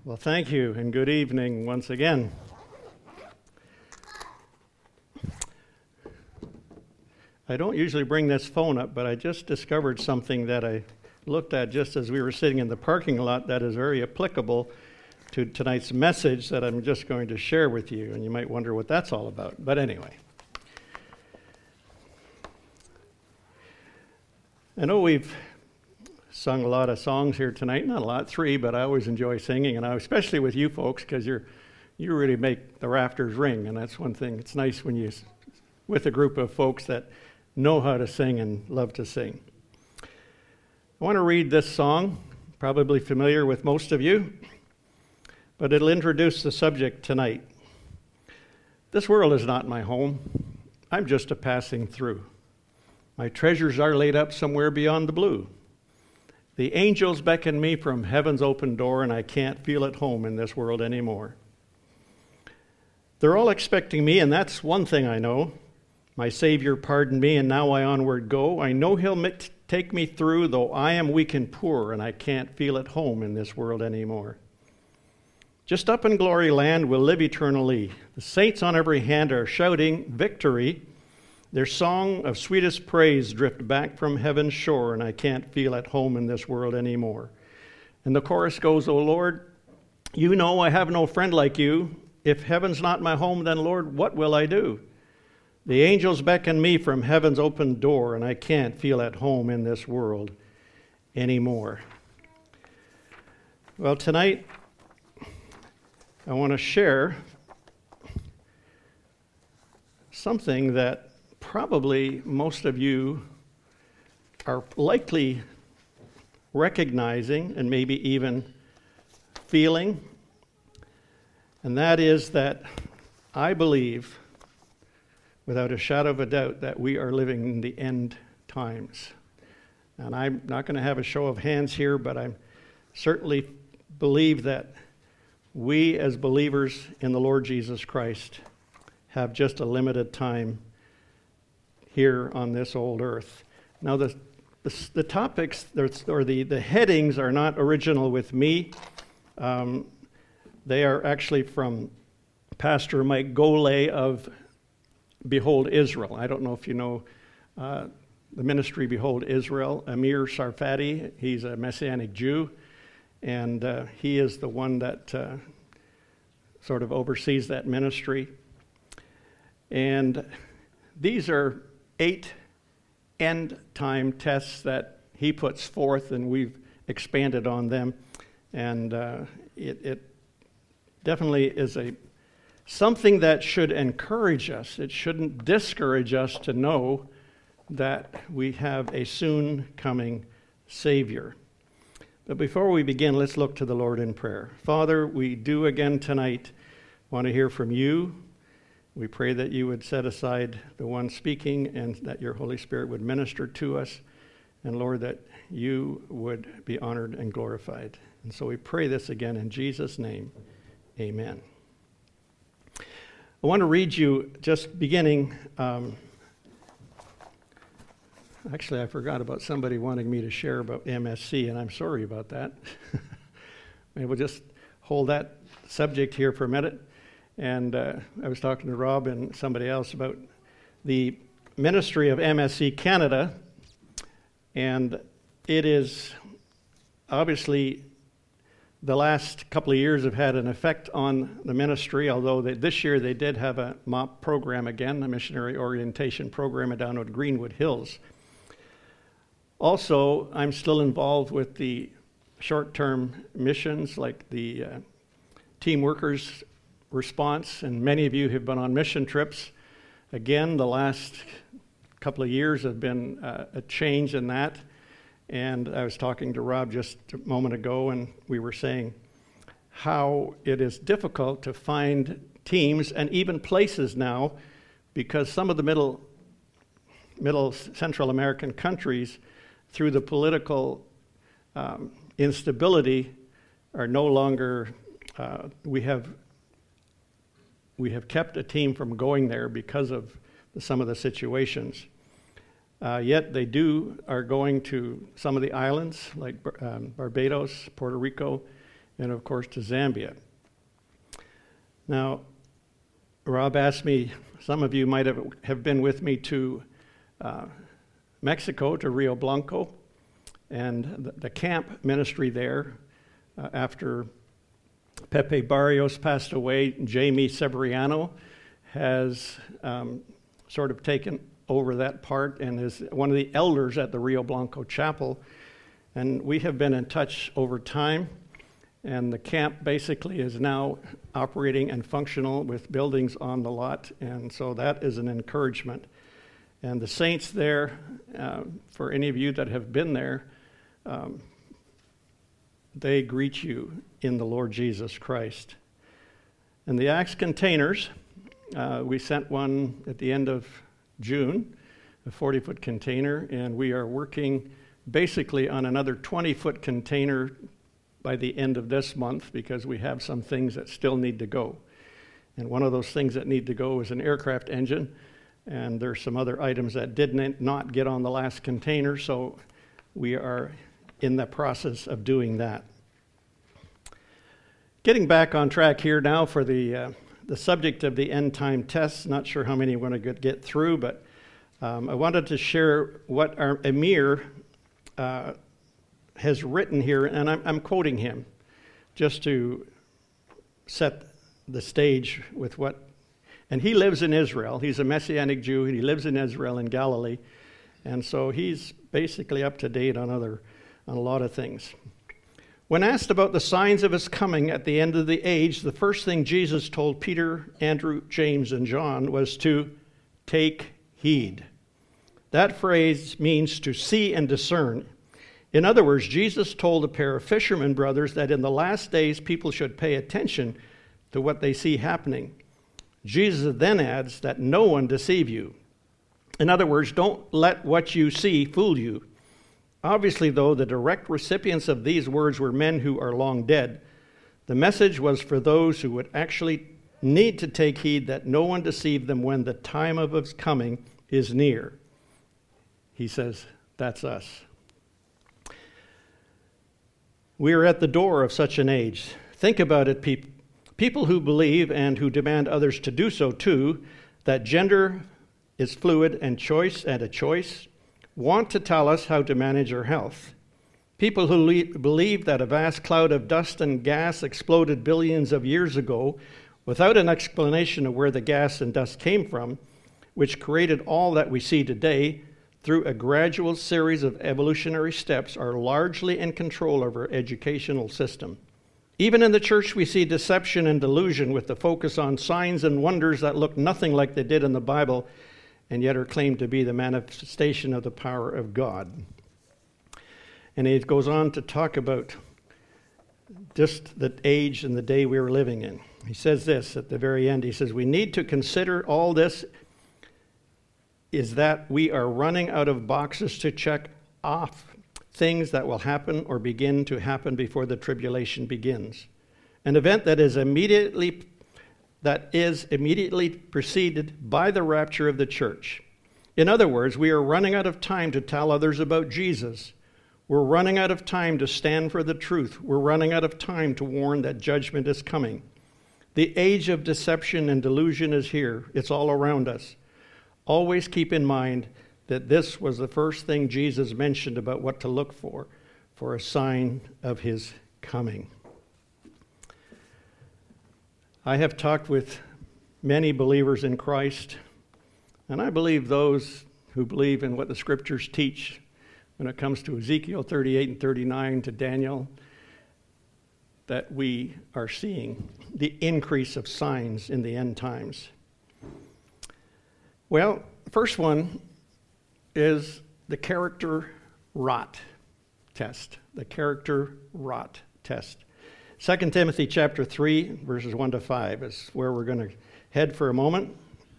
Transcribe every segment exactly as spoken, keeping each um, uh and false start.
Well, thank you, and good evening once again. I don't usually bring this phone up, but I just discovered something that I looked at just as we were sitting in the parking lot that is very applicable to tonight's message that I'm just going to share with you, and you might wonder what that's all about. But anyway. I know we've sung a lot of songs here tonight, not a lot, three, but I always enjoy singing, and I, especially with you folks, because you're you really make the rafters ring, and that's one thing. It's nice when you're with a group of folks that know how to sing and love to sing. I want to read this song, probably familiar with most of you, but it'll introduce the subject tonight. This world is not my home. I'm just a passing through. My treasures are laid up somewhere beyond the blue. The angels beckon me from heaven's open door, and I can't feel at home in this world anymore. They're all expecting me, and that's one thing I know. My Savior pardoned me, and now I onward go. I know He'll take me through, though I am weak and poor, and I can't feel at home in this world anymore. Just up in glory land we'll live eternally. The saints on every hand are shouting victory. Their song of sweetest praise drift back from heaven's shore, and I can't feel at home in this world anymore. And the chorus goes, O Lord, you know I have no friend like you. If heaven's not my home, then Lord, what will I do? The angels beckon me from heaven's open door, and I can't feel at home in this world anymore. Well, tonight I want to share something that probably most of you are likely recognizing and maybe even feeling, and that is that I believe, without a shadow of a doubt, that we are living in the end times. And I'm not going to have a show of hands here, but I certainly believe that we as believers in the Lord Jesus Christ have just a limited time here on this old earth. Now, the the, the topics, or the, the headings are not original with me. Um, they are actually from Pastor Mike Golay of Behold Israel. I don't know if you know uh, the ministry Behold Israel. Amir Sarfati, he's a Messianic Jew, and uh, he is the one that uh, sort of oversees that ministry. And these are eight end-time tests that he puts forth, and we've expanded on them. And uh, it, it definitely is a something that should encourage us. It shouldn't discourage us to know that we have a soon-coming Savior. But before we begin, let's look to the Lord in prayer. Father, we do again tonight want to hear from you. We pray that you would set aside the one speaking and that your Holy Spirit would minister to us. And Lord, that you would be honored and glorified. And so we pray this again in Jesus' name. Amen. I want to read you just beginning. Um, actually, I forgot about somebody wanting me to share about M S C, and I'm sorry about that. Maybe we'll just hold that subject here for a minute. And uh, I was talking to Rob and somebody else about the ministry of M S C Canada, and it is obviously the last couple of years have had an effect on the ministry, although they, this year they did have a M O P program again, a missionary orientation program down at Greenwood Hills. Also, I'm still involved with the short-term missions like the uh, team workers response, and many of you have been on mission trips. Again, the last couple of years have been uh, a change in that. And I was talking to Rob just a moment ago, and we were saying how it is difficult to find teams and even places now, because some of the middle, middle Central American countries, through the political um, instability, are no longer, uh, we have We have kept a team from going there because of the, some of the situations. Uh, yet they do are going to some of the islands like um, Barbados, Puerto Rico, and of course to Zambia. Now, Rob asked me, some of you might have, have been with me to uh, Mexico, to Rio Blanco, and the, the camp ministry there, uh, after Pepe Barrios passed away, Jamie Severiano has um, sort of taken over that part and is one of the elders at the Rio Blanco Chapel. And we have been in touch over time, and the camp basically is now operating and functional with buildings on the lot, and so that is an encouragement. And the saints there, uh, for any of you that have been there, um, they greet you in the Lord Jesus Christ. And the Acts containers, uh, we sent one at the end of June, a forty-foot container, and we are working basically on another twenty-foot container by the end of this month, because we have some things that still need to go. And one of those things that need to go is an aircraft engine, and there's some other items that did not get on the last container, so we are in the process of doing that. Getting back on track here now for the uh, the subject of the end time tests. Not sure how many want to get through, but um, I wanted to share what our Emir uh, has written here, and I'm, I'm quoting him just to set the stage with what. And he lives in Israel. He's a Messianic Jew, and he lives in Israel in Galilee, and so he's basically up to date on other on a lot of things. When asked about the signs of his coming at the end of the age, the first thing Jesus told Peter, Andrew, James, and John was to take heed. That phrase means to see and discern. In other words, Jesus told a pair of fishermen brothers that in the last days people should pay attention to what they see happening. Jesus then adds that no one deceive you. In other words, don't let what you see fool you. Obviously, though, the direct recipients of these words were men who are long dead. The message was for those who would actually need to take heed that no one deceive them when the time of his coming is near. He says, that's us. We are at the door of such an age. Think about it, people. People who believe and who demand others to do so too, that gender is fluid and choice and a choice, want to tell us how to manage our health. People who le- believe that a vast cloud of dust and gas exploded billions of years ago without an explanation of where the gas and dust came from, which created all that we see today through a gradual series of evolutionary steps, are largely in control of our educational system. Even in the church, we see deception and delusion with the focus on signs and wonders that look nothing like they did in the Bible, and yet are claimed to be the manifestation of the power of God. And he goes on to talk about just the age and the day we were living in. He says this at the very end. He says, we need to consider all this is that we are running out of boxes to check off things that will happen or begin to happen before the tribulation begins. An event that is immediately that is immediately preceded by the rapture of the church. In other words, we are running out of time to tell others about Jesus. We're running out of time to stand for the truth. We're running out of time to warn that judgment is coming. The age of deception and delusion is here. It's all around us. Always keep in mind that this was the first thing Jesus mentioned about what to look for, for a sign of his coming. I have talked with many believers in Christ, and I believe those who believe in what the scriptures teach when it comes to Ezekiel thirty-eight and thirty-nine, to Daniel, that we are seeing the increase of signs in the end times. Well, the first one is the character rot test. The character rot test. Second Timothy chapter three, verses one to five is where we're going to head for a moment.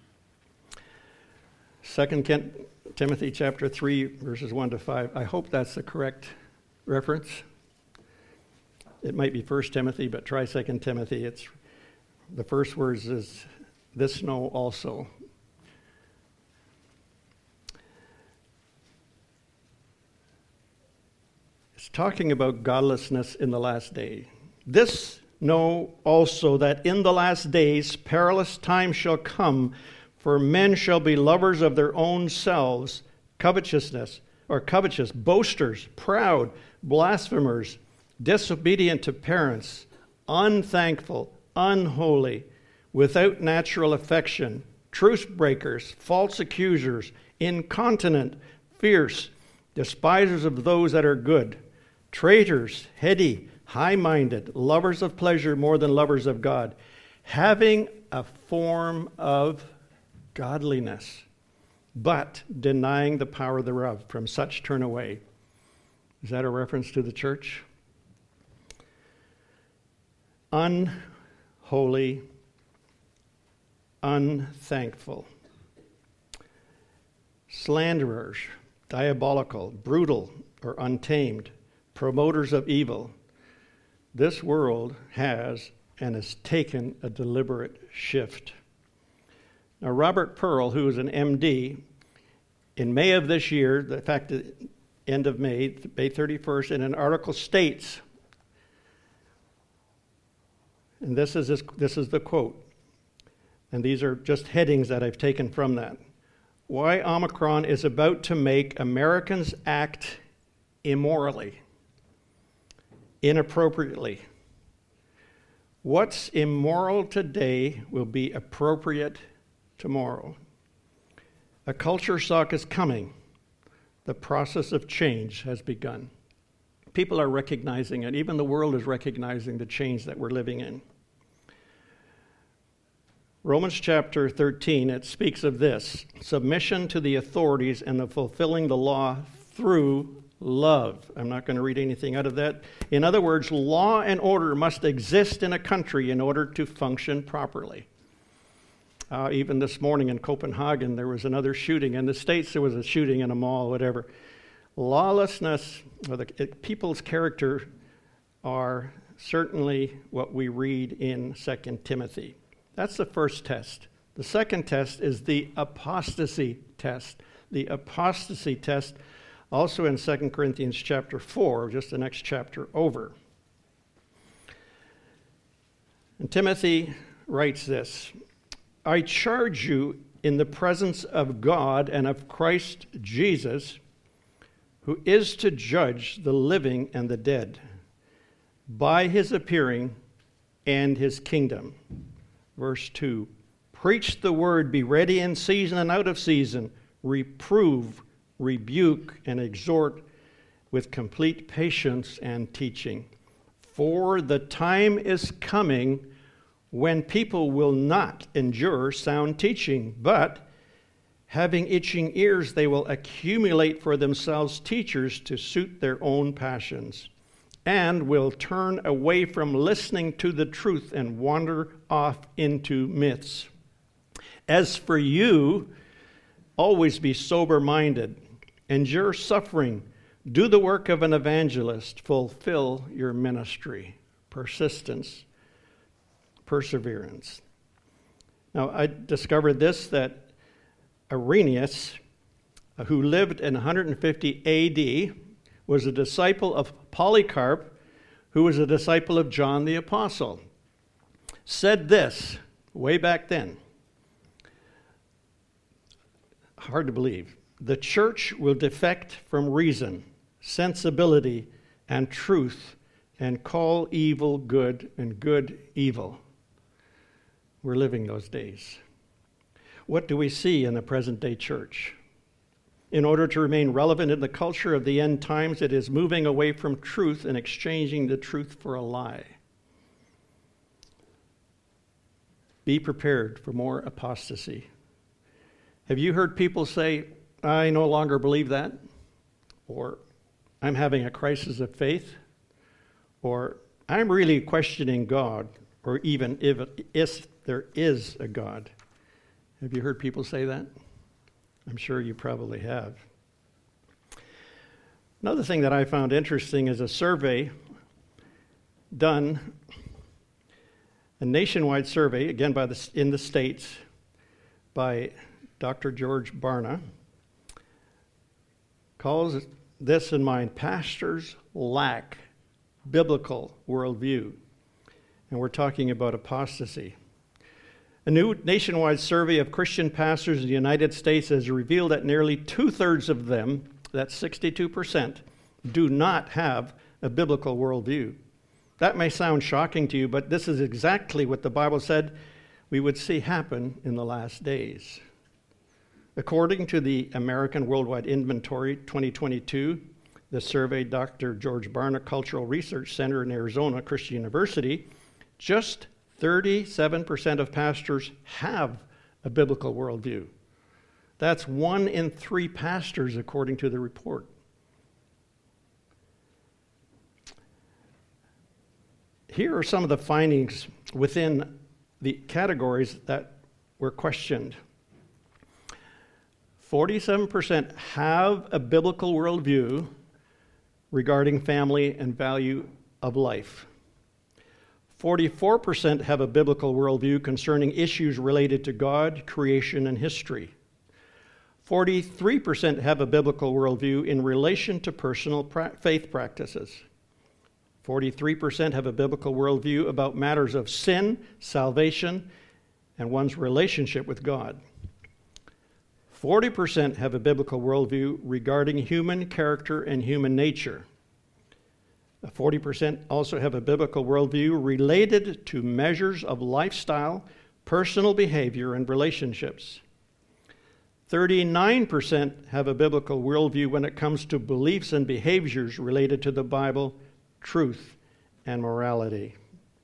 Second Timothy chapter three, verses one to five. I hope that's the correct reference. It might be First Timothy, but try Second Timothy. It's the first words is, this know also. It's talking about godlessness in the last day. This know also that in the last days perilous times shall come, for men shall be lovers of their own selves, covetousness, or covetous, boasters, proud, blasphemers, disobedient to parents, unthankful, unholy, without natural affection, truce breakers, false accusers, incontinent, fierce, despisers of those that are good, traitors, heady, high-minded, lovers of pleasure more than lovers of God, having a form of godliness, but denying the power thereof. From such turn away. Is that a reference to the church? Unholy, unthankful, slanderers, diabolical, brutal, or untamed, promoters of evil. This world has and has taken a deliberate shift. Now, Robert Pearl, who is an M D, in May of this year, in fact, the end of May, May thirty-first, in an article states, and this is this, this is the quote, and these are just headings that I've taken from that. Why Omicron is about to make Americans act immorally, inappropriately. What's immoral today will be appropriate tomorrow. A culture shock is coming. The process of change has begun. People are recognizing it. Even the world is recognizing the change that we're living in. Romans chapter thirteen, it speaks of this: submission to the authorities and the fulfilling the law through love. I'm not going to read anything out of that. In other words, law and order must exist in a country in order to function properly. Uh, even this morning in Copenhagen, there was another shooting. In the States, there was a shooting in a mall, whatever. Lawlessness, or the, it, people's character, are certainly what we read in Second Timothy. That's the first test. The second test is the apostasy test. The apostasy test, also in Second Corinthians chapter four, just the next chapter over. And Timothy writes this: I charge you in the presence of God and of Christ Jesus, who is to judge the living and the dead, by his appearing and his kingdom. Verse two, preach the word, be ready in season and out of season, reprove, rebuke, and exhort with complete patience and teaching. For the time is coming when people will not endure sound teaching, but having itching ears, they will accumulate for themselves teachers to suit their own passions, and will turn away from listening to the truth and wander off into myths. As for you, always be sober-minded, endure suffering, do the work of an evangelist, fulfill your ministry, persistence, perseverance. Now, I discovered this, that Irenaeus, who lived in one hundred fifty A D, was a disciple of Polycarp, who was a disciple of John the Apostle, said this way back then. Hard to believe. The church will defect from reason, sensibility, and truth, and call evil good and good evil. We're living those days. What do we see in the present day church? In order to remain relevant in the culture of the end times, it is moving away from truth and exchanging the truth for a lie. Be prepared for more apostasy. Have you heard people say, I no longer believe that? Or, I'm having a crisis of faith? Or, I'm really questioning God, or even if, if there is a God. Have you heard people say that? I'm sure you probably have. Another thing that I found interesting is a survey done, a nationwide survey, again by the, in the States, by Doctor George Barna, calls this in mind: pastors lack biblical worldview. and we're talking about apostasy. A new nationwide survey of Christian pastors in the United States has revealed that nearly two-thirds of them, that's sixty-two percent, do not have a biblical worldview. That may sound shocking to you, but this is exactly what the Bible said we would see happen in the last days. According to the American Worldwide Inventory twenty twenty-two, the survey Doctor George Barna Cultural Research Center in Arizona Christian University, just thirty-seven percent of pastors have a biblical worldview. That's one in three pastors, according to the report. Here are some of the findings within the categories that were questioned. forty-seven percent have a biblical worldview regarding family and value of life. forty-four percent have a biblical worldview concerning issues related to God, creation, and history. forty-three percent have a biblical worldview in relation to personal pra- faith practices. forty-three percent have a biblical worldview about matters of sin, salvation, and one's relationship with God. forty percent have a biblical worldview regarding human character and human nature. forty percent also have a biblical worldview related to measures of lifestyle, personal behavior, and relationships. thirty-nine percent have a biblical worldview when it comes to beliefs and behaviors related to the Bible, truth, and morality.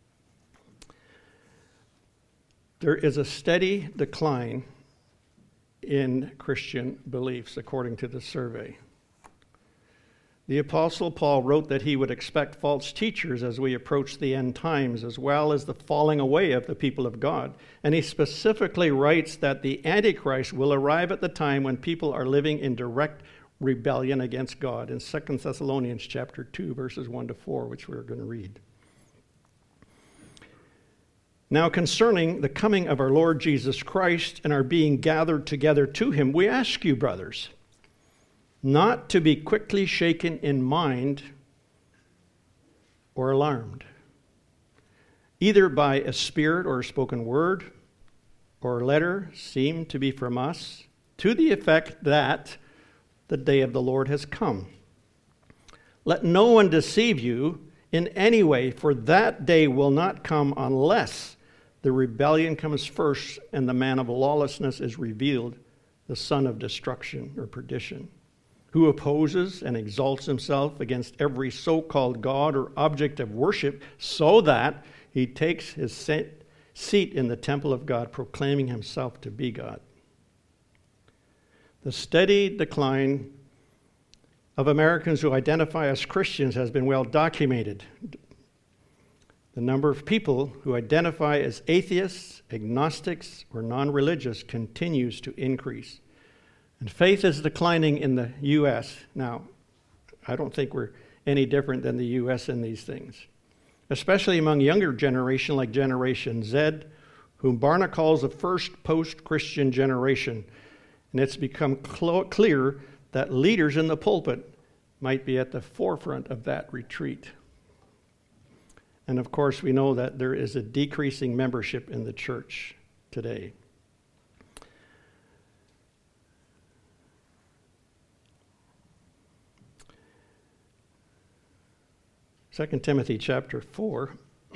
There is a steady decline in Christian beliefs, according to the survey. The Apostle Paul wrote that he would expect false teachers as we approach the end times, as well as the falling away of the people of God. And he specifically writes that the Antichrist will arrive at the time when people are living in direct rebellion against God in Second Thessalonians chapter two, verses one to four, which we're going to read. Now, concerning the coming of our Lord Jesus Christ and our being gathered together to him, we ask you, brothers, not to be quickly shaken in mind or alarmed, either by a spirit or a spoken word or letter seemed to be from us, to the effect that the day of the Lord has come. Let no one deceive you in any way, for that day will not come unless the rebellion comes first and the man of lawlessness is revealed, the son of destruction or perdition, who opposes and exalts himself against every so-called God or object of worship, so that he takes his seat in the temple of God, proclaiming himself to be God. The steady decline of Americans who identify as Christians has been well documented. The number of people who identify as atheists, agnostics, or non-religious continues to increase. And faith is declining in the U S Now, I don't think we're any different than the U S in these things, especially among younger generation like Generation Z, whom Barna calls the first post-Christian generation. And it's become cl- clear that leaders in the pulpit might be at the forefront of that retreat. And of course, we know that there is a decreasing membership in the church today. Second Timothy chapter four,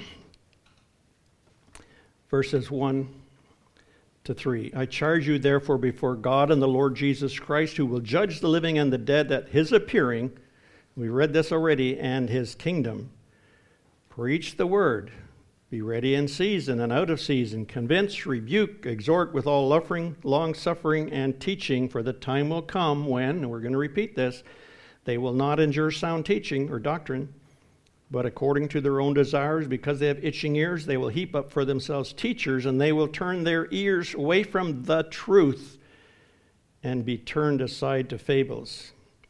verses one to three. I charge you therefore before God and the Lord Jesus Christ, who will judge the living and the dead, that his appearing, we read this already, and his kingdom. Preach the word. Be ready in season and out of season. Convince, rebuke, exhort with all long suffering and teaching, for the time will come when, and we're going to repeat this, they will not endure sound teaching or doctrine, but according to their own desires, because they have itching ears, they will heap up for themselves teachers, and they will turn their ears away from the truth and be turned aside to fables.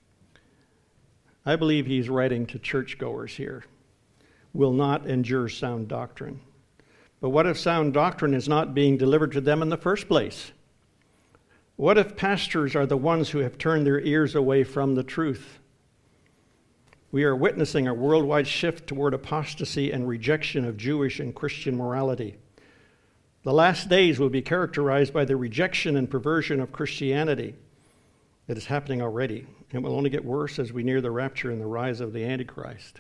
I believe he's writing to churchgoers here. Will not endure sound doctrine. But what if sound doctrine is not being delivered to them in the first place? What if pastors are the ones who have turned their ears away from the truth? We are witnessing a worldwide shift toward apostasy and rejection of Jewish and Christian morality. The last days will be characterized by the rejection and perversion of Christianity. It is happening already. It will only get worse as we near the rapture and the rise of the Antichrist.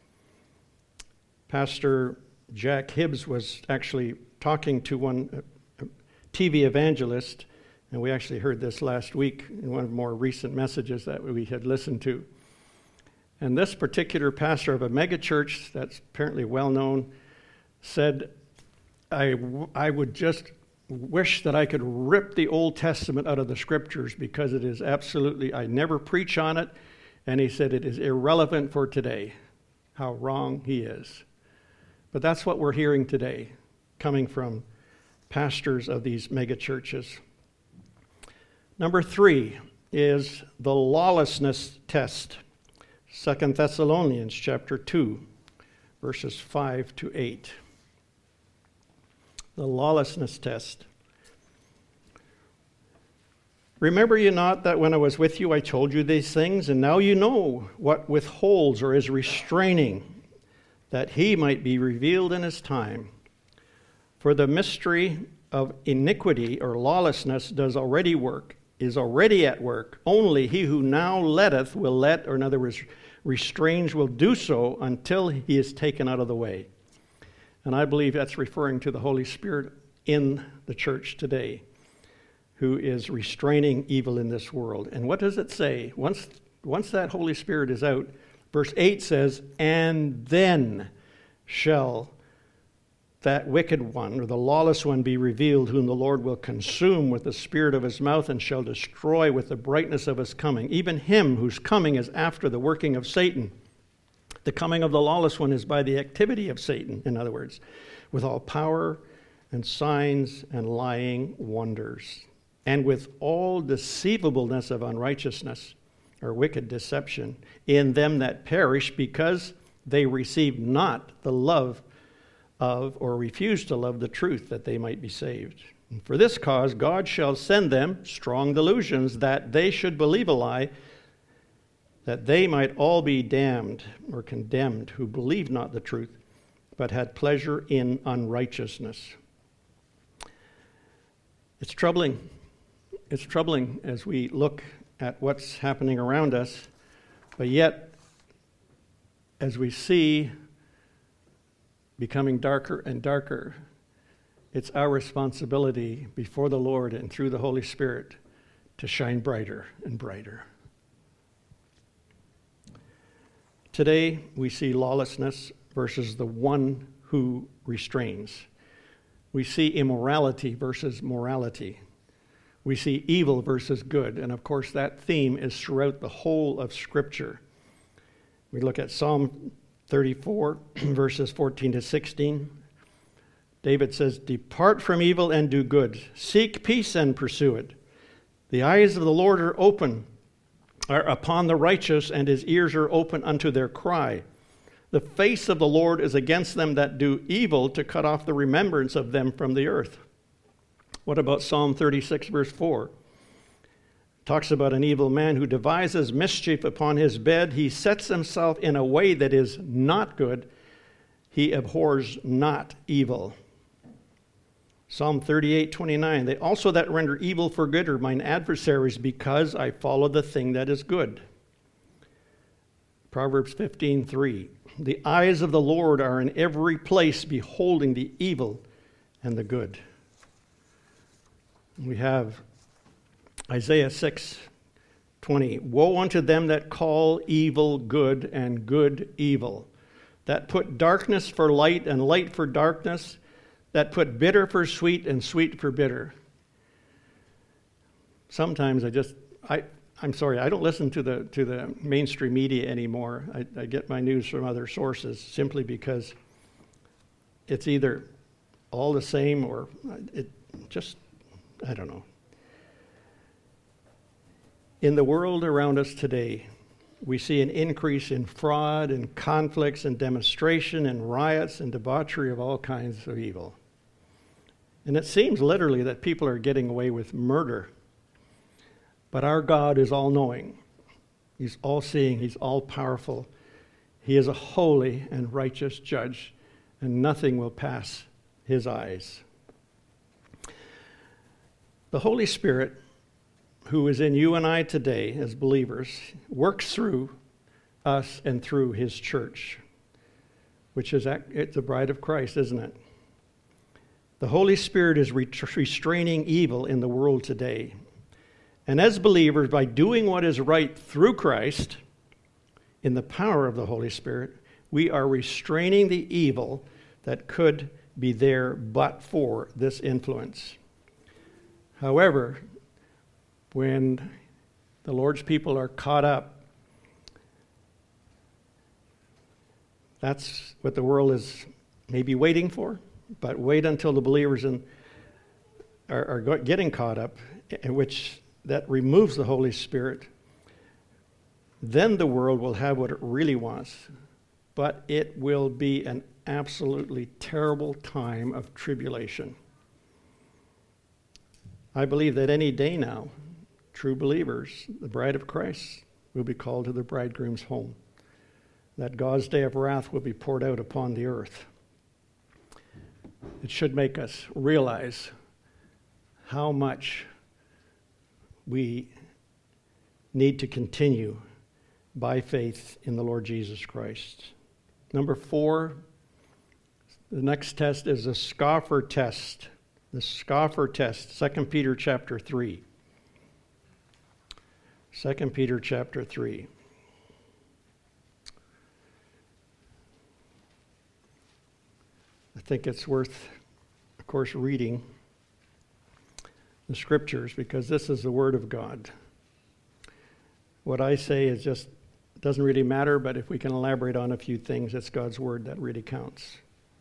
Pastor Jack Hibbs was actually talking to one T V evangelist, and we actually heard this last week in one of the more recent messages that we had listened to. And this particular pastor of a megachurch that's apparently well known said, I, I would just wish that I could rip the Old Testament out of the scriptures because it is absolutely, I never preach on it. And he said it is irrelevant for today. How wrong he is. But that's what we're hearing today, coming from pastors of these megachurches. Number three is the lawlessness test. Second Thessalonians chapter two, verses five to eight. The lawlessness test. Remember you not that when I was with you I told you these things, and now you know what withholds or is restraining, that he might be revealed in his time. For the mystery of iniquity or lawlessness does already work, is already at work. Only he who now letteth will let, or in other words, restrains, will do so until he is taken out of the way. And I believe that's referring to the Holy Spirit in the church today, who is restraining evil in this world. And what does it say? Once, once that Holy Spirit is out, verse eight says, and then shall that wicked one, or the lawless one, be revealed, whom the Lord will consume with the spirit of his mouth and shall destroy with the brightness of his coming. Even him whose coming is after the working of Satan. The coming of the lawless one is by the activity of Satan, in other words, with all power and signs and lying wonders, and with all deceivableness of unrighteousness, or wicked deception, in them that perish, because they receive not the love of, or refuse to love the truth, that they might be saved. And for this cause God shall send them strong delusions, that they should believe a lie, that they might all be damned or condemned, who believed not the truth, but had pleasure in unrighteousness. It's troubling. It's troubling as we look at what's happening around us, but yet, as we see becoming darker and darker, it's our responsibility before the Lord and through the Holy Spirit to shine brighter and brighter. Today, we see lawlessness versus the one who restrains. We see immorality versus morality. We see evil versus good. And of course, that theme is throughout the whole of Scripture. We look at Psalm thirty-four, verses fourteen to sixteen. David says, depart from evil and do good. Seek peace and pursue it. The eyes of the Lord are open, are upon the righteous, and his ears are open unto their cry. The face of the Lord is against them that do evil, to cut off the remembrance of them from the earth. What about Psalm thirty-six, verse four? It talks about an evil man who devises mischief upon his bed. He sets himself in a way that is not good. He abhors not evil. Psalm thirty-eight, twenty-nine. They also that render evil for good are mine adversaries, because I follow the thing that is good. Proverbs fifteen, three. The eyes of the Lord are in every place, beholding the evil and the good. We have Isaiah six, twenty. Woe unto them that call evil good and good evil, that put darkness for light and light for darkness, that put bitter for sweet and sweet for bitter. Sometimes I just, I, I'm sorry, I don't listen to the to the mainstream media anymore. I, I get my news from other sources simply because it's either all the same or it just, I don't know. In the world around us today, we see an increase in fraud and conflicts and demonstration and riots and debauchery of all kinds of evil. And it seems literally that people are getting away with murder. But our God is all-knowing. He's all-seeing. He's all-powerful. He is a holy and righteous judge, and nothing will pass his eyes. The Holy Spirit, who is in you and I today as believers, works through us and through his church, which is it's the bride of Christ, isn't it? The Holy Spirit is restraining evil in the world today. And as believers, by doing what is right through Christ, in the power of the Holy Spirit, we are restraining the evil that could be there but for this influence. However, when the Lord's people are caught up, that's what the world is maybe waiting for. But wait until the believers in, are, are getting caught up, in which that removes the Holy Spirit. Then the world will have what it really wants. But it will be an absolutely terrible time of tribulation. I believe that any day now, true believers, the bride of Christ, will be called to the bridegroom's home. That God's day of wrath will be poured out upon the earth. It should make us realize how much we need to continue by faith in the Lord Jesus Christ. Number four, the next test is the scoffer test. The scoffer test, Second Peter chapter three. Second Peter chapter three. I think it's worth, of course, reading the scriptures because this is the Word of God. What I say is just, doesn't really matter, but if we can elaborate on a few things, it's God's Word that really counts.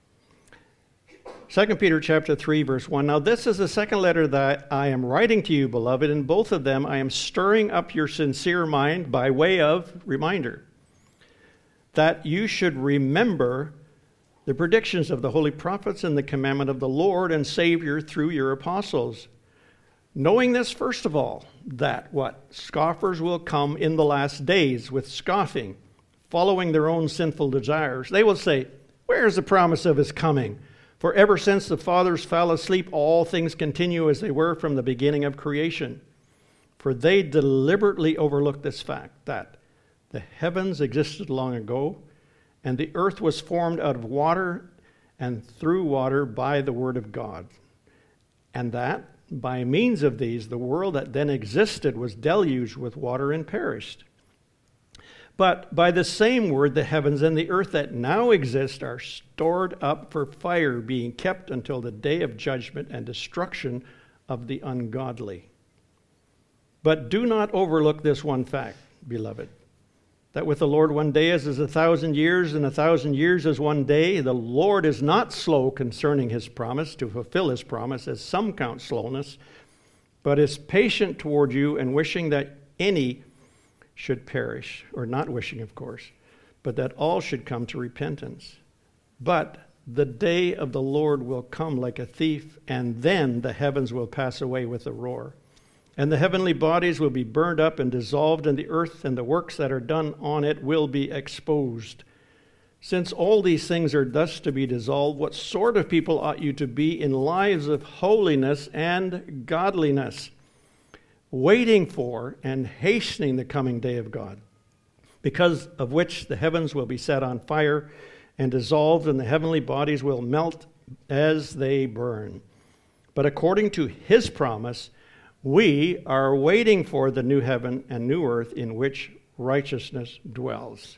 Second Peter chapter three, verse one. Now this is the second letter that I am writing to you, beloved. In both of them I am stirring up your sincere mind by way of reminder, that you should remember the predictions of the holy prophets and the commandment of the Lord and Savior through your apostles. Knowing this, first of all, that what? Scoffers will come in the last days with scoffing, following their own sinful desires. They will say, where is the promise of his coming? For ever since the fathers fell asleep, all things continue as they were from the beginning of creation. For they deliberately overlooked this fact, that the heavens existed long ago, and the earth was formed out of water and through water by the word of God. And that, by means of these, the world that then existed was deluged with water and perished. But by the same word, the heavens and the earth that now exist are stored up for fire, being kept until the day of judgment and destruction of the ungodly. But do not overlook this one fact, beloved, that with the Lord one day is as a thousand years, and a thousand years as one day. The Lord is not slow concerning his promise to fulfill his promise, as some count slowness, but is patient toward you, and wishing that any should perish, or not wishing, of course, but that all should come to repentance. But the day of the Lord will come like a thief, and then the heavens will pass away with a roar. And the heavenly bodies will be burned up and dissolved, and the earth and the works that are done on it will be exposed. Since all these things are thus to be dissolved, what sort of people ought you to be in lives of holiness and godliness, waiting for and hastening the coming day of God, because of which the heavens will be set on fire and dissolved, and the heavenly bodies will melt as they burn. But according to his promise, we are waiting for the new heaven and new earth in which righteousness dwells.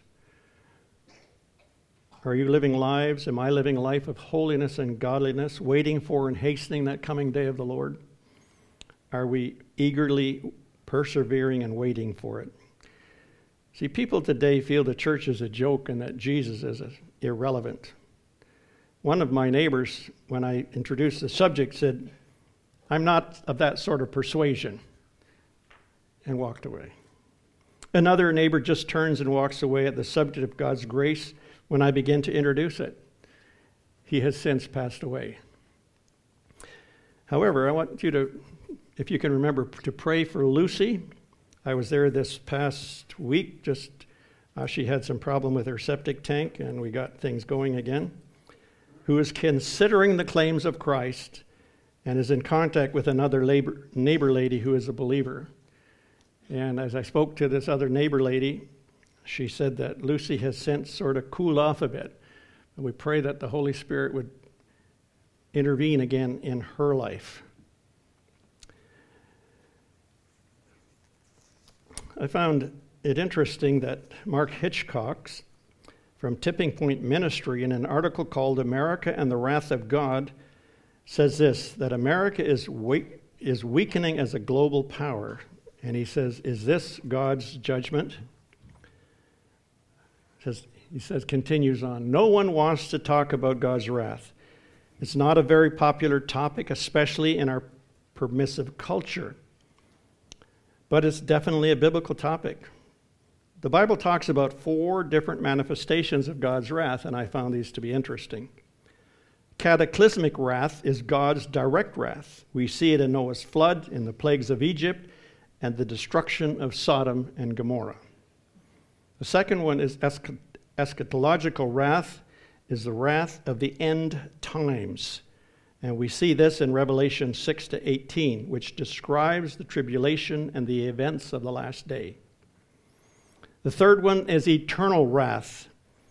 Are you living lives? Am I living a life of holiness and godliness, waiting for and hastening that coming day of the Lord? Are we eagerly persevering and waiting for it? See, people today feel the church is a joke and that Jesus is irrelevant. One of my neighbors, when I introduced the subject, said, I'm not of that sort of persuasion, and walked away. Another neighbor just turns and walks away at the subject of God's grace when I begin to introduce it. He has since passed away. However, I want you to, if you can remember, to pray for Lucy. I was there this past week, just Uh, she had some problem with her septic tank, and we got things going again. Who is considering the claims of Christ and is in contact with another labor, neighbor lady who is a believer. And as I spoke to this other neighbor lady, she said that Lucy has since sort of cooled off a bit. And we pray that the Holy Spirit would intervene again in her life. I found it interesting that Mark Hitchcock from Tipping Point Ministry, in an article called America and the Wrath of God, says this, that America is we- is weakening as a global power. And he says, is this God's judgment? Says, he says, continues on, no one wants to talk about God's wrath. It's not a very popular topic, especially in our permissive culture. But it's definitely a biblical topic. The Bible talks about four different manifestations of God's wrath, and I found these to be interesting. Cataclysmic wrath is God's direct wrath. We see it in Noah's flood, in the plagues of Egypt, and the destruction of Sodom and Gomorrah. The second one is esch- eschatological wrath, is the wrath of the end times. And we see this in Revelation six to eighteen, which describes the tribulation and the events of the last day. The third one is eternal wrath,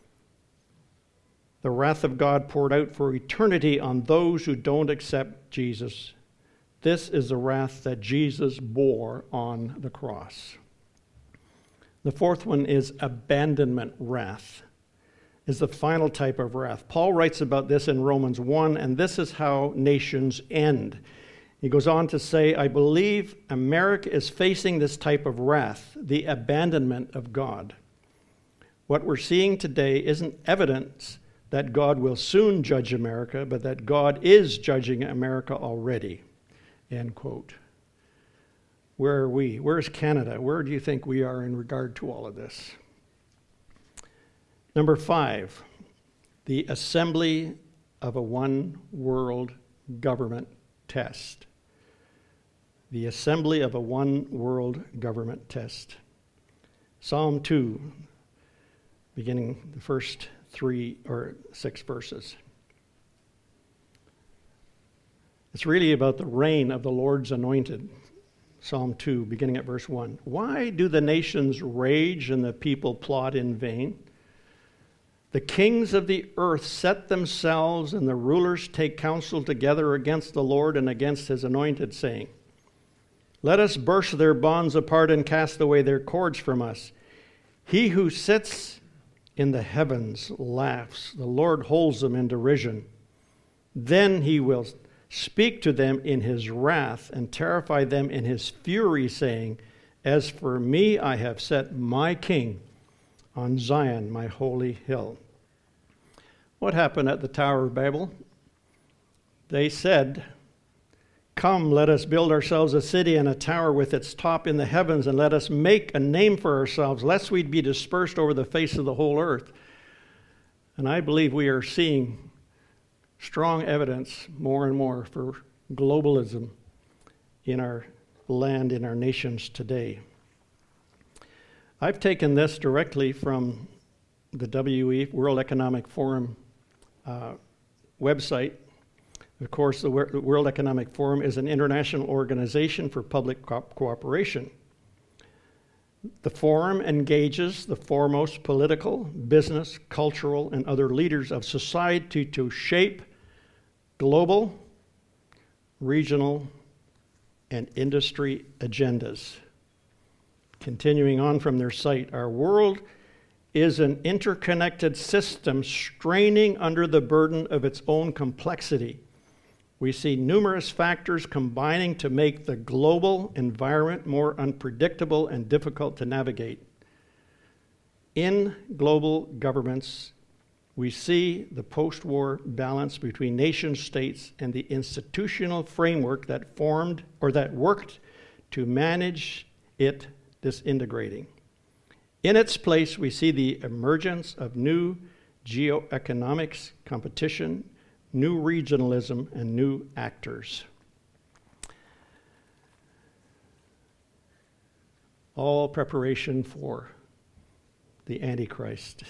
the wrath of God poured out for eternity on those who don't accept Jesus. This is the wrath that Jesus bore on the cross. The fourth one is abandonment wrath, is the final type of wrath. Paul writes about this in Romans one, and this is how nations end. He goes on to say, I believe America is facing this type of wrath, the abandonment of God. What we're seeing today isn't evidence that God will soon judge America, but that God is judging America already. End quote. Where are we? Where's Canada? Where do you think we are in regard to all of this? Number five, the assembly of a one world government test. The assembly of a one world government test. Psalm two, beginning the first three or six verses. It's really about the reign of the Lord's anointed. Psalm two, beginning at verse one. Why do the nations rage and the people plot in vain? The kings of the earth set themselves, and the rulers take counsel together against the Lord and against his anointed, saying, let us burst their bonds apart and cast away their cords from us. He who sits in the heavens laughs. The Lord holds them in derision. Then he will speak to them in his wrath and terrify them in his fury, saying, as for me, I have set my king on Zion, my holy hill. What happened at the Tower of Babel? They said, come, let us build ourselves a city and a tower with its top in the heavens, and let us make a name for ourselves, lest we be dispersed over the face of the whole earth. And I believe we are seeing strong evidence more and more for globalism in our land, in our nations today. I've taken this directly from the W E, World Economic Forum uh, website. Of course, the World Economic Forum is an international organization for public co- cooperation. The forum engages the foremost political, business, cultural, and other leaders of society to shape global, regional, and industry agendas. Continuing on from their site, our world is an interconnected system straining under the burden of its own complexity. We see numerous factors combining to make the global environment more unpredictable and difficult to navigate. In global governments, we see the post-war balance between nation states and the institutional framework that formed or that worked to manage it disintegrating. In its place, we see the emergence of new geoeconomics competition, new regionalism, and new actors. All preparation for the Antichrist.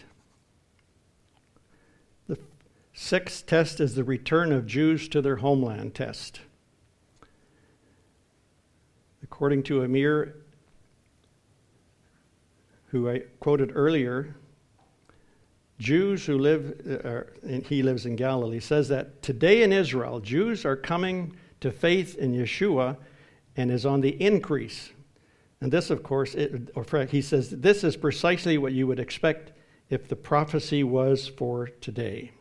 The sixth test is the return of Jews to their homeland test. According to Amir, who I quoted earlier, Jews who live, uh, and he lives in Galilee, says that today in Israel, Jews are coming to faith in Yeshua and is on the increase. And this, of course, it, or he says, this is precisely what you would expect if the prophecy was for today.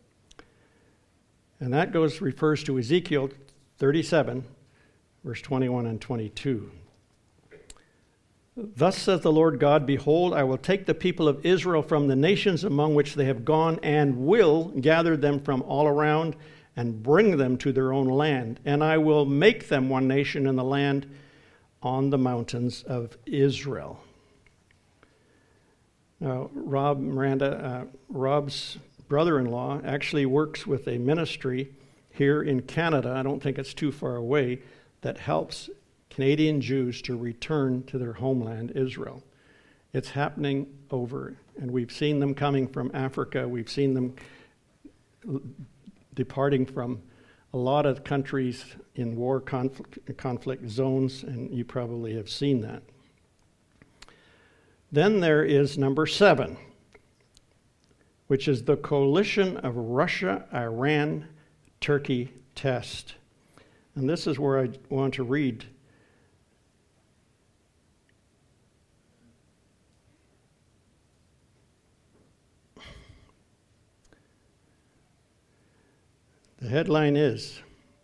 And that goes refers to Ezekiel thirty-seven, verse twenty-one and twenty-two. Thus says the Lord God, behold, I will take the people of Israel from the nations among which they have gone, and will gather them from all around, and bring them to their own land. And I will make them one nation in the land on the mountains of Israel. Now, Rob Miranda, uh, Rob's brother-in-law actually works with a ministry here in Canada, I don't think it's too far away, that helps Canadian Jews to return to their homeland, Israel. It's happening over, and we've seen them coming from Africa. We've seen them departing from a lot of countries in war conflict, conflict zones, and you probably have seen that. Then there is number seven, which is the coalition of Russia, Iran, Turkey test. And this is where I want to read the headline is,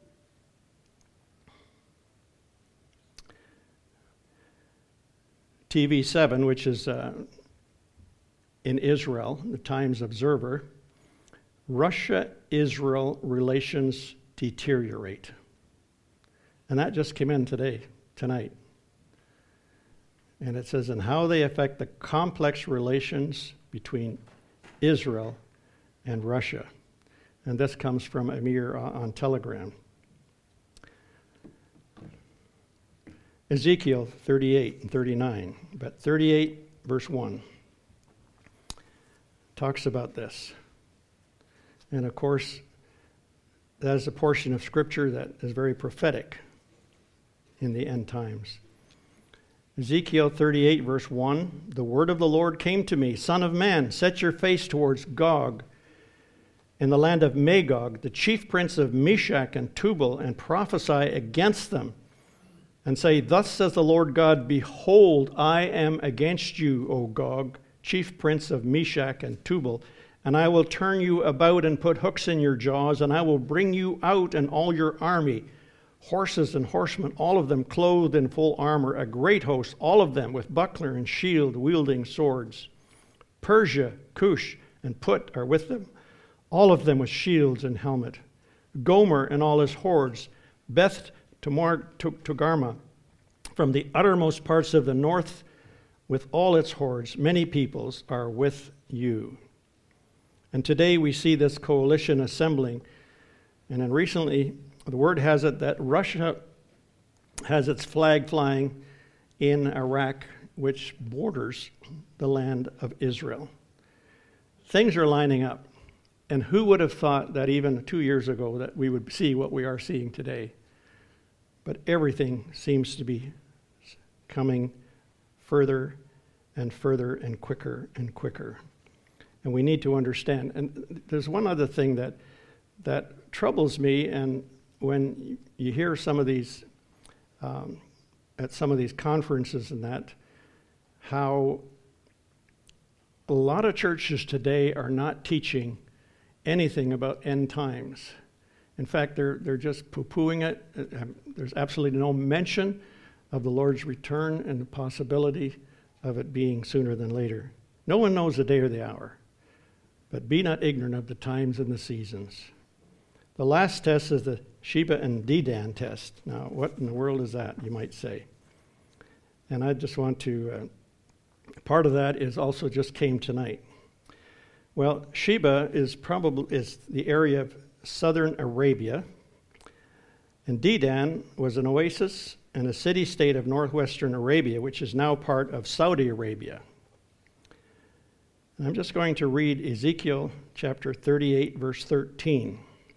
T V seven, which is uh, in Israel, the Times Observer, Russia-Israel relations deteriorate. And that just came in today, tonight. And it says, and how they affect the complex relations between Israel and Russia. And this comes from Amir on Telegram. Ezekiel thirty-eight and thirty-nine, but thirty-eight verse one talks about this. And of course, that is a portion of Scripture that is very prophetic in the end times. Ezekiel thirty-eight verse one, the word of the Lord came to me, Son of man, set your face towards Gog, in the land of Magog, the chief prince of Meshach and Tubal, and prophesy against them, and say, thus says the Lord God, behold, I am against you, O Gog, chief prince of Meshach and Tubal, and I will turn you about and put hooks in your jaws, and I will bring you out and all your army, horses and horsemen, all of them clothed in full armor, a great host, all of them with buckler and shield, wielding swords. Persia, Cush, and Put are with them, all of them with shields and helmet. Gomer and all his hordes, Beth Togarmah, from the uttermost parts of the north, with all its hordes, many peoples are with you. And today we see this coalition assembling. And then recently, the word has it that Russia has its flag flying in Iraq, which borders the land of Israel. Things are lining up. And who would have thought that even two years ago that we would see what we are seeing today? But everything seems to be coming further and further and quicker and quicker. And we need to understand. And there's one other thing that that troubles me, and when you hear some of these, um, at some of these conferences and that, how a lot of churches today are not teaching anything about end times. In fact, they're they're just poo-pooing it. There's absolutely no mention of the Lord's return and the possibility of it being sooner than later. No one knows the day or the hour. But be not ignorant of the times and the seasons. The last test is the Sheba and Dedan test. Now, what in the world is that, you might say? And I just want to, uh, part of that is also just came tonight. Well, Sheba is probably is the area of southern Arabia, and Dedan was an oasis and a city-state of northwestern Arabia, which is now part of Saudi Arabia. I'm just going to read Ezekiel chapter thirty-eight, verse thirteen.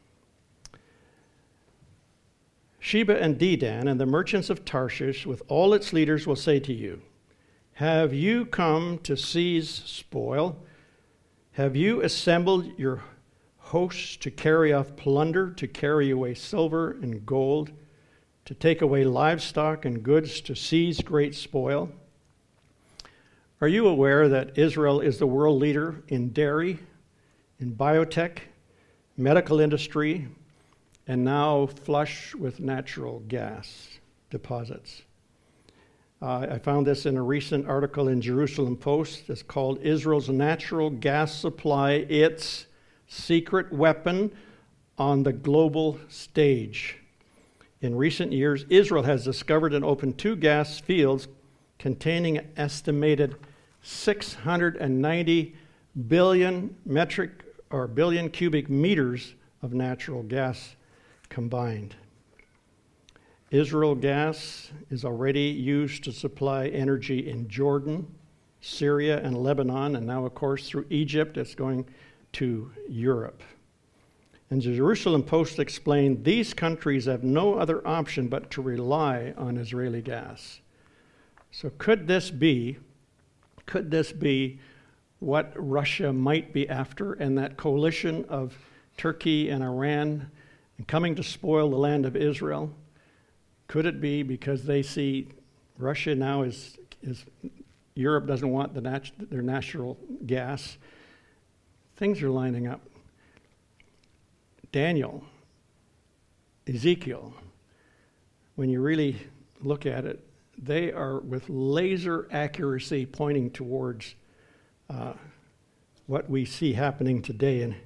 Sheba and Dedan and the merchants of Tarshish with all its leaders will say to you, have you come to seize spoil? Have you assembled your hosts to carry off plunder, to carry away silver and gold, to take away livestock and goods, to seize great spoil? Are you aware that Israel is the world leader in dairy, in biotech, medical industry, and now flush with natural gas deposits? Uh, I found this in a recent article in Jerusalem Post. It's called Israel's Natural Gas Supply, Its Secret Weapon on the Global Stage. In recent years, Israel has discovered and opened two gas fields containing an estimated six hundred ninety billion metric or billion cubic meters of natural gas combined. Israel gas is already used to supply energy in Jordan, Syria, and Lebanon, and now, of course, through Egypt, it's going to Europe. And the Jerusalem Post explained these countries have no other option but to rely on Israeli gas. So could this be, could this be what Russia might be after, and that coalition of Turkey and Iran and coming to spoil the land of Israel? Could it be because they see Russia now is, is Europe doesn't want the nat- their natural gas? Things are lining up. Daniel, Ezekiel, when you really look at it, they are with laser accuracy pointing towards uh, what we see happening today. And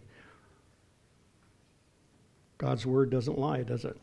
God's word doesn't lie, does it?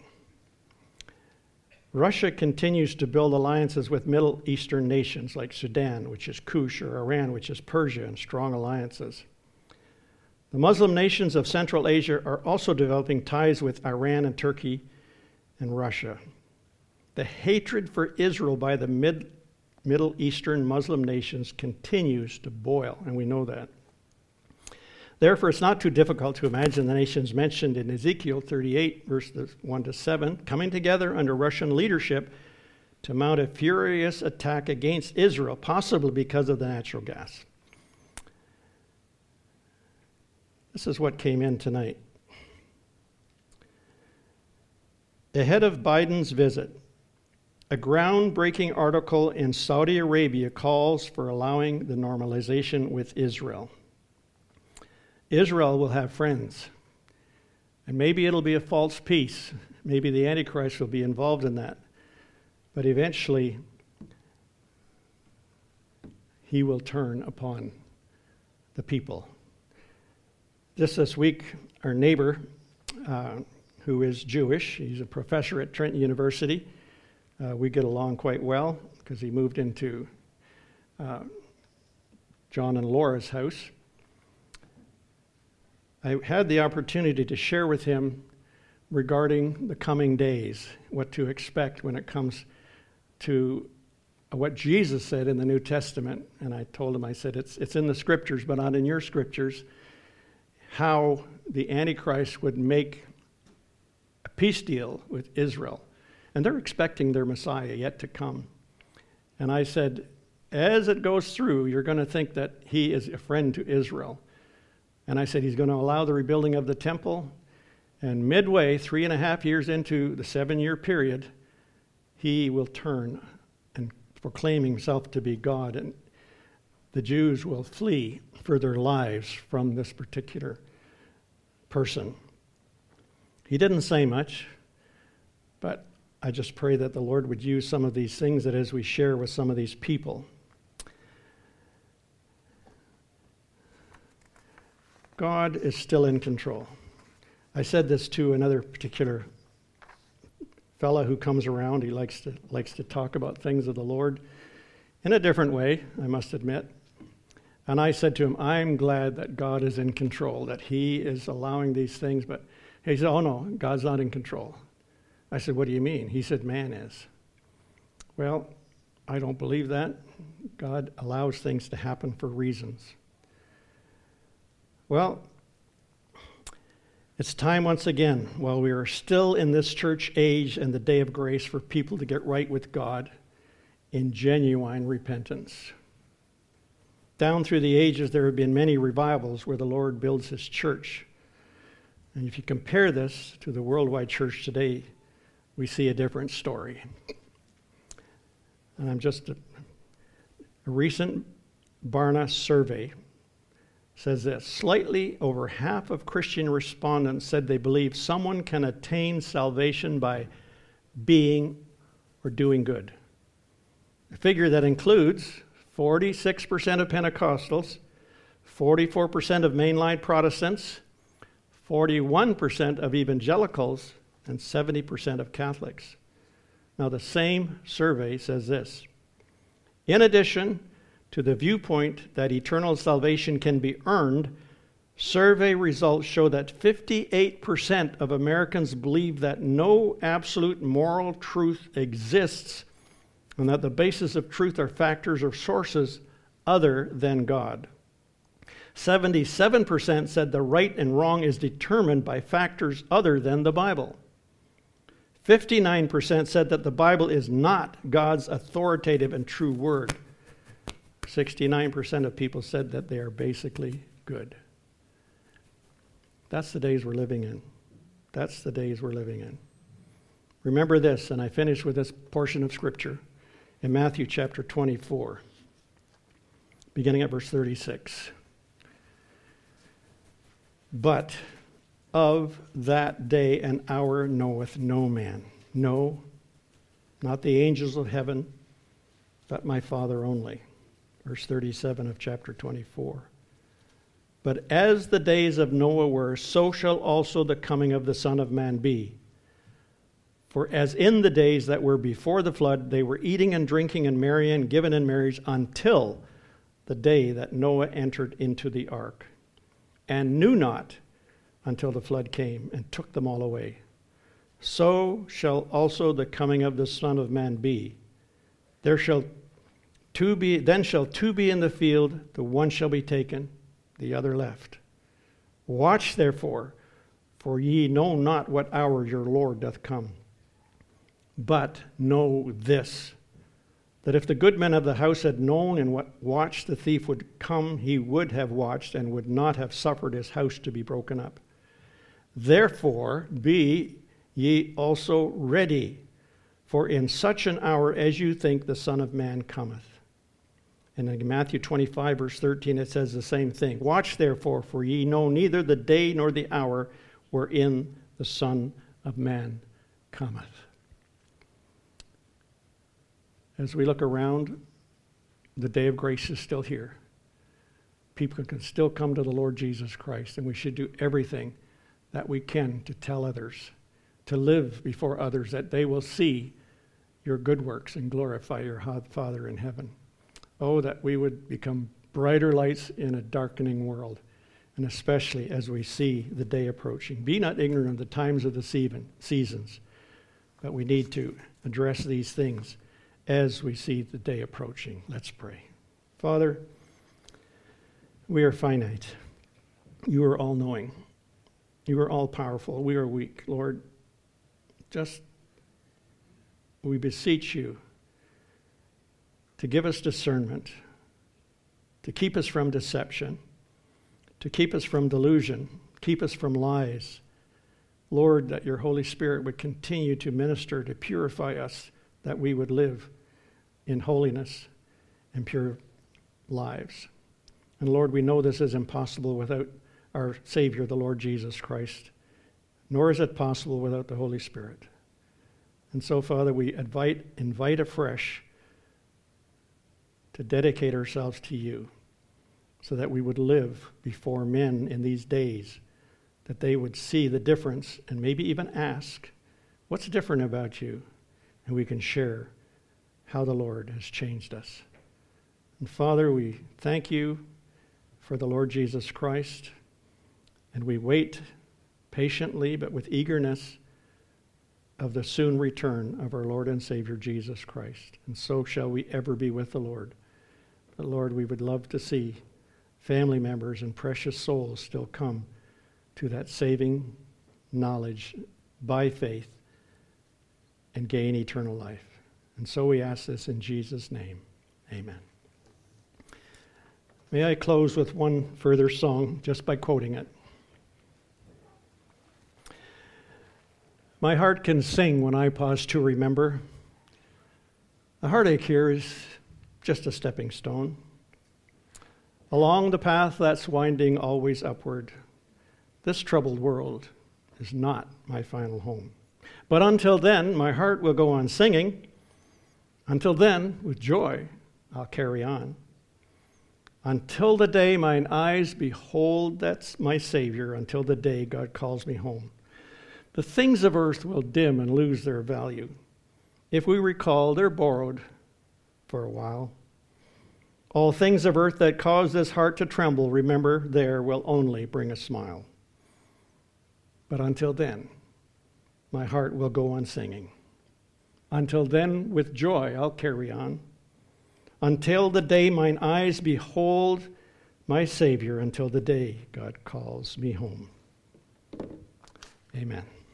Russia continues to build alliances with Middle Eastern nations like Sudan, which is Kush, or Iran, which is Persia, and strong alliances. The Muslim nations of Central Asia are also developing ties with Iran and Turkey and Russia. The hatred for Israel by the mid, Middle Eastern Muslim nations continues to boil, and we know that. Therefore, it's not too difficult to imagine the nations mentioned in Ezekiel thirty-eight, verses one to seven, coming together under Russian leadership to mount a furious attack against Israel, possibly because of the natural gas. This is what came in tonight. Ahead of Biden's visit, a groundbreaking article in Saudi Arabia calls for allowing the normalization with Israel. Israel will have friends, and maybe it'll be a false peace. Maybe the Antichrist will be involved in that. But eventually, he will turn upon the people. Just this week, our neighbor, uh, who is Jewish, he's a professor at Trent University. Uh, we get along quite well because he moved into uh, John and Laura's house. I had the opportunity to share with him regarding the coming days, what to expect when it comes to what Jesus said in the New Testament. And I told him, I said, it's, it's in the scriptures, but not in your scriptures, how the Antichrist would make a peace deal with Israel. And they're expecting their Messiah yet to come. And I said, as it goes through, you're going to think that he is a friend to Israel. And I said, he's going to allow the rebuilding of the temple. And midway, three and a half years into the seven-year period, he will turn and proclaim himself to be God. And the Jews will flee for their lives from this particular person. He didn't say much, but I just pray that the Lord would use some of these things that as we share with some of these people. God is still in control. I said this to another particular fella who comes around. He likes to likes to talk about things of the Lord in a different way, I must admit. And I said to him, I'm glad that God is in control, that he is allowing these things. But he said, oh no, God's not in control. I said, what do you mean? He said, man is. Well, I don't believe that. God allows things to happen for reasons. Well, it's time once again, while we are still in this church age and the day of grace, for people to get right with God in genuine repentance. Down through the ages, there have been many revivals where the Lord builds his church. And if you compare this to the worldwide church today, we see a different story. And I'm just a, a recent Barna survey says this: slightly over half of Christian respondents said they believe someone can attain salvation by being or doing good. A figure that includes forty-six percent of Pentecostals, forty-four percent of mainline Protestants, forty-one percent of evangelicals, and seventy percent of Catholics. Now, the same survey says this: in addition to the viewpoint that eternal salvation can be earned, survey results show that fifty-eight percent of Americans believe that no absolute moral truth exists and that the basis of truth are factors or sources other than God. seventy-seven percent said the right and wrong is determined by factors other than the Bible. fifty-nine percent said that the Bible is not God's authoritative and true word. sixty-nine percent of people said that they are basically good. That's the days we're living in. That's the days we're living in. Remember this, and I finish with this portion of Scripture in Matthew chapter twenty-four, beginning at verse thirty-six. But of that day and hour knoweth no man. No, not the angels of heaven, but my Father only. Verse thirty-seven of chapter twenty-four. But as the days of Noah were, so shall also the coming of the Son of Man be. For as in the days that were before the flood, they were eating and drinking and marrying, given in marriage, until the day that Noah entered into the ark, and knew not until the flood came and took them all away. So shall also the coming of the Son of Man be. There shall two be, then shall two be in the field, the one shall be taken, the other left. Watch therefore, for ye know not what hour your Lord doth come. But know this, that if the good men of the house had known in what watch the thief would come, he would have watched and would not have suffered his house to be broken up. Therefore be ye also ready, for in such an hour as you think the Son of Man cometh. And in Matthew twenty-five, verse thirteen, it says the same thing. Watch therefore, for ye know neither the day nor the hour wherein the Son of Man cometh. As we look around, the day of grace is still here. People can still come to the Lord Jesus Christ, and we should do everything that we can to tell others, to live before others, that they will see your good works and glorify your Father in heaven. Oh, that we would become brighter lights in a darkening world, and especially as we see the day approaching. Be not ignorant of the times of the seasons, but we need to address these things as we see the day approaching. Let's pray. Father, we are finite. You are all-knowing. You are all-powerful. We are weak. Lord, just we beseech you to give us discernment, to keep us from deception, to keep us from delusion, keep us from lies. Lord, that your Holy Spirit would continue to minister, to purify us, that we would live in holiness and pure lives. And Lord, we know this is impossible without our Savior, the Lord Jesus Christ, nor is it possible without the Holy Spirit. And so, Father, we invite, invite afresh to dedicate ourselves to you so that we would live before men in these days, that they would see the difference and maybe even ask, what's different about you? And we can share how the Lord has changed us. And Father, we thank you for the Lord Jesus Christ, and we wait patiently but with eagerness of the soon return of our Lord and Savior Jesus Christ. And so shall we ever be with the Lord. But Lord, we would love to see family members, and precious souls still come to that saving knowledge by faith and gain eternal life. And so we ask this in Jesus' name. Amen. May I close with one further song just by quoting it. My heart can sing when I pause to remember. The heartache here is just a stepping stone. Along the path that's winding always upward, this troubled world is not my final home. But until then, my heart will go on singing. Until then, with joy, I'll carry on. Until the day mine eyes behold that's my Savior, until the day God calls me home. The things of earth will dim and lose their value. If we recall, they're borrowed for a while. All things of earth that cause this heart to tremble, remember, there will only bring a smile. But until then, my heart will go on singing. Until then, with joy, I'll carry on. Until the day mine eyes behold my Savior, until the day God calls me home. Amen.